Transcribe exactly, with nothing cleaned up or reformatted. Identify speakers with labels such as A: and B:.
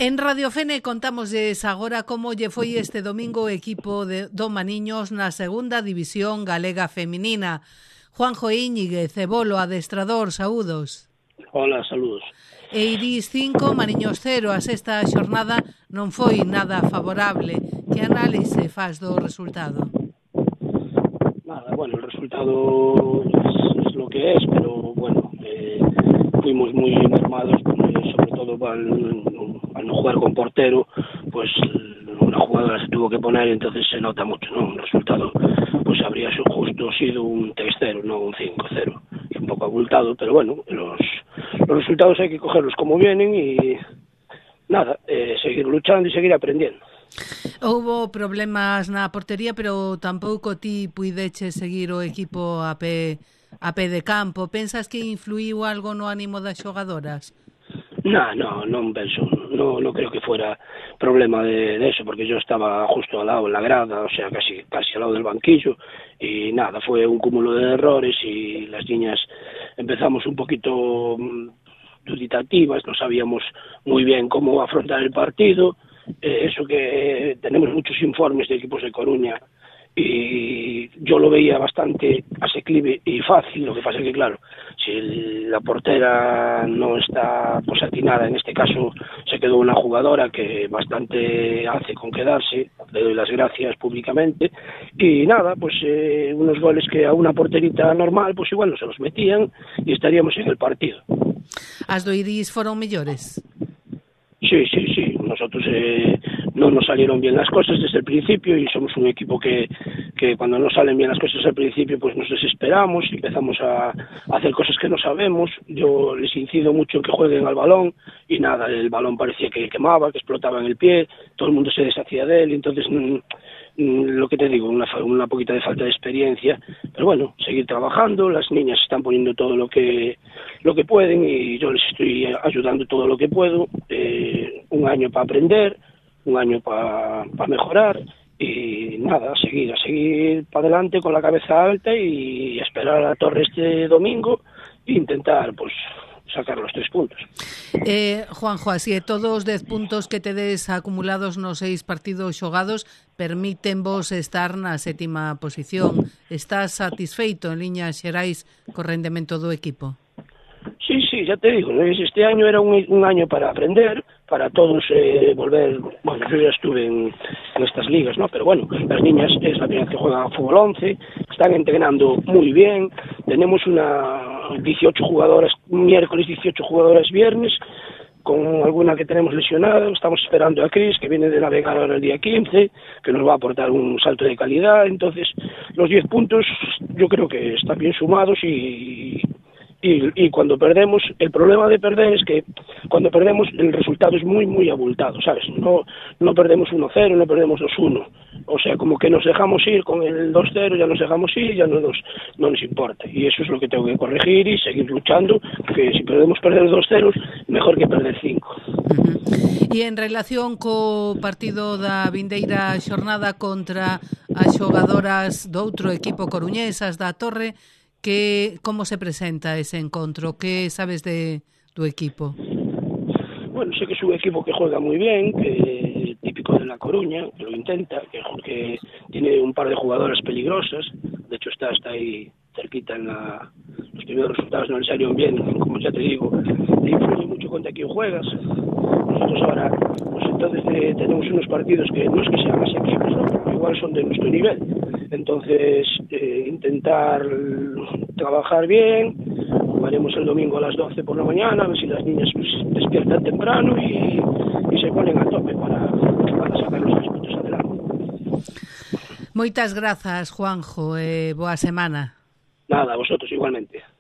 A: En Radio Fene contámoslles agora como lle foi este domingo o equipo de do Maniños na segunda división galega feminina. Juanjo Íñiguez, Ebolo, adestrador, saúdos.
B: Hola, saludos.
A: E Iris cinco, Maniños cero, a sexta xornada non foi nada favorable. Que análise faz do resultado?
B: Nada, bueno, el resultado es, es lo que es, pero bueno, eh, fuimos muy mermados, eh, sobre todo al, al no jugar con portero, pues una jugadora se tuvo que poner y entonces se nota mucho, ¿no? Un resultado, pues habría justo sido un tres cero, no un cinco cero. Es un poco abultado, pero bueno, los, los resultados hay que cogerlos como vienen y nada, eh, seguir luchando y seguir aprendiendo.
A: Houbo problemas na portería, pero tampouco ti puideche seguir o equipo a pé, a pé de campo. Pensas que influiu algo no ánimo das xogadoras?
B: No, no, non penso, no, no creo que fuera problema de, de eso, porque yo estaba justo al lado en la grada, o sea, casi, casi al lado del banquillo, y nada, fue un cúmulo de errores y las niñas empezamos un poquito duditativas, no sabíamos muy bien cómo afrontar el partido. Eh, eso que eh, tenemos muchos informes de equipos de Coruña y yo lo veía bastante asequible y fácil, lo que pasa es que claro, si el, la portera no está pues atinada, en este caso se quedó una jugadora que bastante hace con quedarse, le doy las gracias públicamente, y nada, pues eh, unos goles que a una porterita normal pues igual no se los metían y estaríamos en el partido.
A: As do Iris foron mellores?
B: Sí, sí, sí. Nosotros eh, no nos salieron bien las cosas desde el principio y somos un equipo que, que cuando no salen bien las cosas al principio pues nos desesperamos y empezamos a, a hacer cosas que no sabemos. Yo les incido mucho en que jueguen al balón y nada, el balón parecía que quemaba, que explotaba en el pie, todo el mundo se deshacía de él y entonces mmm, lo que te digo, una, una poquita de falta de experiencia, pero bueno, seguir trabajando, las niñas están poniendo todo lo que lo que pueden y yo les estoy ayudando todo lo que puedo, eh, un año para aprender, un año para pa mejorar y nada, a seguir, a seguir para adelante con la cabeza alta y esperar a la Torre este domingo e intentar pues sacar los tres puntos.
A: Eh, Juanjo, así é, todos os dez puntos que tedes acumulados nos seis partidos xogados permiten vos estar na sétima posición. Estás satisfeito en liñas xerais co rendemento do equipo?
B: Sí, sí, ya te digo, este año era un, un año para aprender, para todos eh, volver, bueno, yo ya estuve en, en estas ligas, ¿no? Pero bueno, las niñas es la primera vez que juegan a fútbol once, están entrenando muy bien, tenemos una dieciocho jugadoras, miércoles dieciocho jugadoras viernes, con alguna que tenemos lesionada, estamos esperando a Cris, que viene de navegar ahora el día quince, que nos va a aportar un salto de calidad, entonces los diez puntos yo creo que están bien sumados y... Y, y cuando perdemos, el problema de perder es que cuando perdemos el resultado es muy, muy abultado, ¿sabes? No, no perdemos uno cero, no perdemos dos uno. O sea, como que nos dejamos ir con el dos cero, ya nos dejamos ir, ya no nos, no nos importa. Y eso es lo que tengo que corregir y seguir luchando, que si podemos perder dos ceros, mejor que perder cinco.
A: Uh-huh. E en relación co partido da vindeira xornada contra as xogadoras do outro equipo coruñesas da Torre, que como se presenta ese encontro? Que sabes de tu equipo?
B: Bueno, sé que es un equipo que juega muy bien, que típico de La Coruña, que lo intenta, que, que tiene un par de jugadoras peligrosas, de hecho está, está ahí cerquita en la... Los primeros resultados no le salieron bien, como ya te digo, le influye mucho contra quién juegas. Nosotros ahora, pues entonces eh, tenemos unos partidos que no es que sean asequibles, ¿no? Pero igual son de nuestro nivel. Entonces, eh, intentar trabajar bien, jugaremos el domingo a las doce por la mañana, a ver si las niñas pues, despiertan temprano y, y se ponen a tope para, para sacar los tres puntos adelante.
A: Moitas grazas, Juanjo, e eh, boa semana.
B: Nada, a vosotros igualmente.